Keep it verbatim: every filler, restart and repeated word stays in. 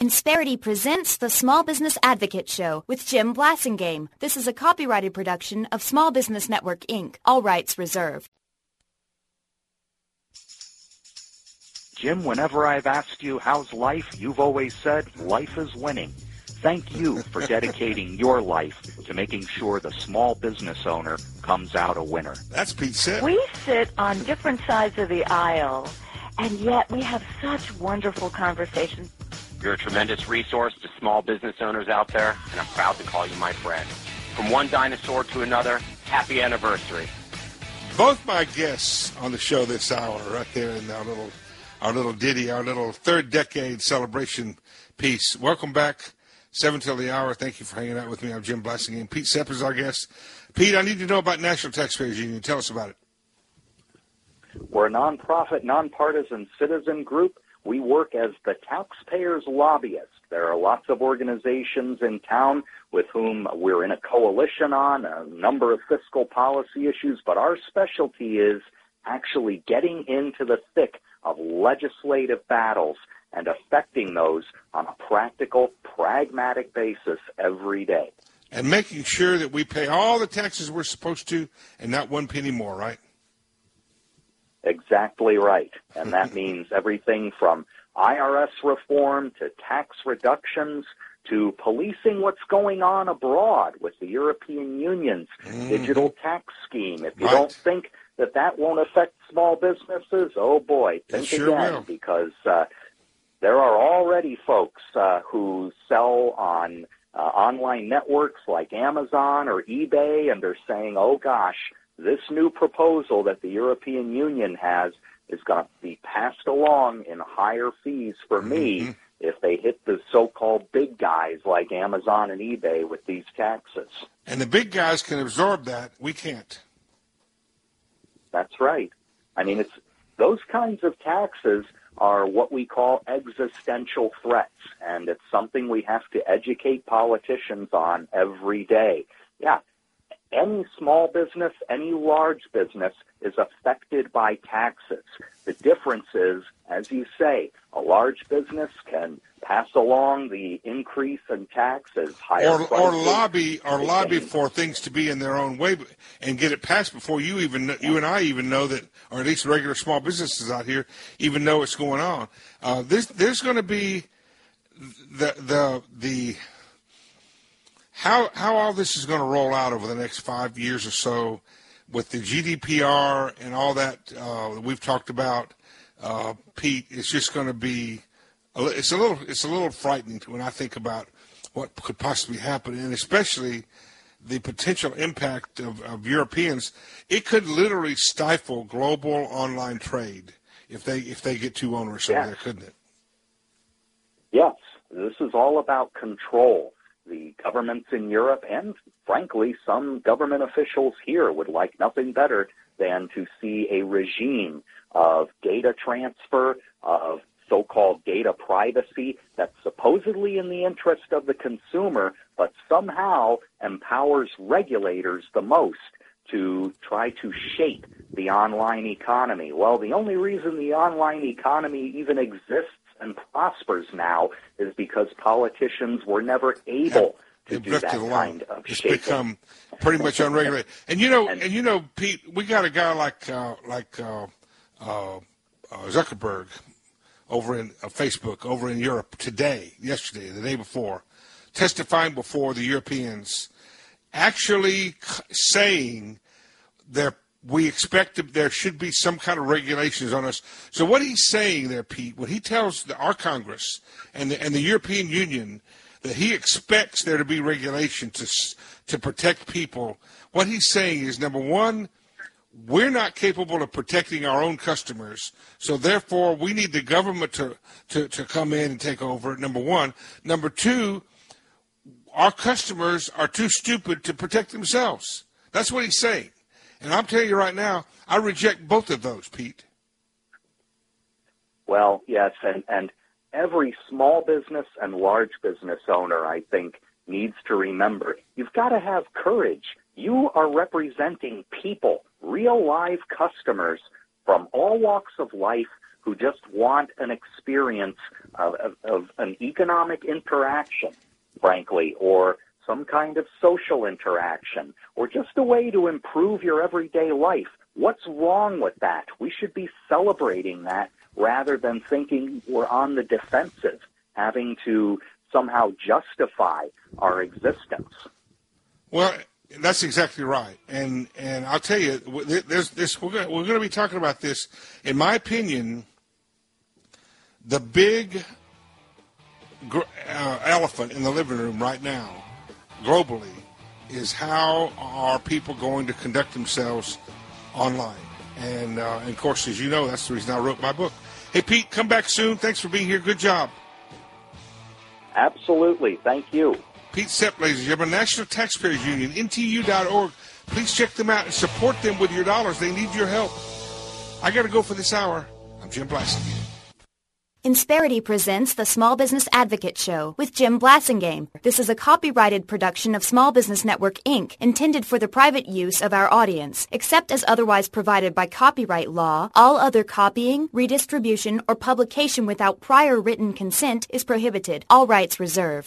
Insperity presents the Small Business Advocate Show with Jim Blasingame. This is a copyrighted production of Small Business Network, Incorporated. All rights reserved. Jim, whenever I've asked you how's life, you've always said life is winning. Thank you for dedicating your life to making sure the small business owner comes out a winner. That's Pete said. We sit on different sides of the aisle, and yet we have such wonderful conversations. You're a tremendous resource to small business owners out there, and I'm proud to call you my friend. From one dinosaur to another, happy anniversary. Both my guests on the show this hour, right there in our little, our little ditty, our little third decade celebration piece. Welcome back, seven till the hour. Thank you for hanging out with me. I'm Jim Blasingame. Pete Sepp is our guest. Pete, I need to know about National Taxpayers Union. Tell us about it. We're a nonprofit, nonpartisan citizen group. We work as the taxpayers' lobbyists. There are lots of organizations in town with whom we're in a coalition on, a number of fiscal policy issues, but our specialty is actually getting into the thick of legislative battles and affecting those on a practical, pragmatic basis every day. And making sure that we pay all the taxes we're supposed to and not one penny more, right? Exactly right. And that means everything from I R S reform to tax reductions to policing what's going on abroad with the European Union's mm-hmm. digital tax scheme. If you right. don't think that that won't affect small businesses, oh boy, think sure again, will. because uh, there are already folks uh, who sell on uh, online networks like Amazon or eBay, and they're saying, oh gosh, this new proposal that the European Union has is going to be passed along in higher fees for me mm-hmm. if they hit the so-called big guys like Amazon and eBay with these taxes. And the big guys can absorb that. We can't. That's right. I mean, it's those kinds of taxes are what we call existential threats, and it's something we have to educate politicians on every day. Yeah. Any small business, any large business is affected by taxes. The difference is, as you say, a large business can pass along the increase in taxes, higher or, prices. Or lobby, or lobby for things to be in their own way and get it passed before you even, you and I even know that, or at least regular small businesses out here even know what's going on. Uh, this, there's going to be the the the. How how all this is going to roll out over the next five years or so with the G D P R and all that uh, that we've talked about, uh, Pete, it's just going to be it's a little it's a little frightening when I think about what could possibly happen, and especially the potential impact of, of Europeans. It could literally stifle global online trade if they if they get too onerous over yes. there, couldn't it? Yes, this is all about control. The governments in Europe and, frankly, some government officials here would like nothing better than to see a regime of data transfer, of so-called data privacy that's supposedly in the interest of the consumer, but somehow empowers regulators the most to try to shape the online economy. Well, the only reason the online economy even exists and prospers now is because politicians were never able to do that kind of it's shaping. Become pretty much unregulated. And you know, and, and you know, Pete, we got a guy like uh, like uh, uh, Zuckerberg over in uh, Facebook over in Europe today, yesterday, the day before, testifying before the Europeans, actually saying they're. We expect that there should be some kind of regulations on us. So what he's saying there, Pete, what he tells the, our Congress and the, and the European Union that he expects there to be regulation to to protect people, what he's saying is, number one, we're not capable of protecting our own customers, so therefore we need the government to, to, to come in and take over, number one. Number two, our customers are too stupid to protect themselves. That's what he's saying. And I'm telling you right now, I reject both of those, Pete. Well, yes, and, and every small business and large business owner, I think, needs to remember, you've got to have courage. You are representing people, real live customers from all walks of life who just want an experience of, of, of an economic interaction, frankly, or some kind of social interaction, or just a way to improve your everyday life. What's wrong with that? We should be celebrating that rather than thinking we're on the defensive, having to somehow justify our existence. Well, that's exactly right, and and I'll tell you, there's this. We're going we're going to be talking about this. In my opinion, the big uh, elephant in the living room right now, globally, is how are people going to conduct themselves online? And, uh, and of course, as you know, that's the reason I wrote my book. Hey, Pete, come back soon. Thanks for being here. Good job. Absolutely. Thank you. Pete Sepp, ladies and gentlemen, National Taxpayers Union, N T U dot org. Please check them out and support them with your dollars. They need your help. I got to go for this hour. I'm Jim Blasingame. Insperity presents the Small Business Advocate Show with Jim Blasingame. This is a copyrighted production of Small Business Network, Incorporated, intended for the private use of our audience. Except as otherwise provided by copyright law, all other copying, redistribution, or publication without prior written consent is prohibited. All rights reserved.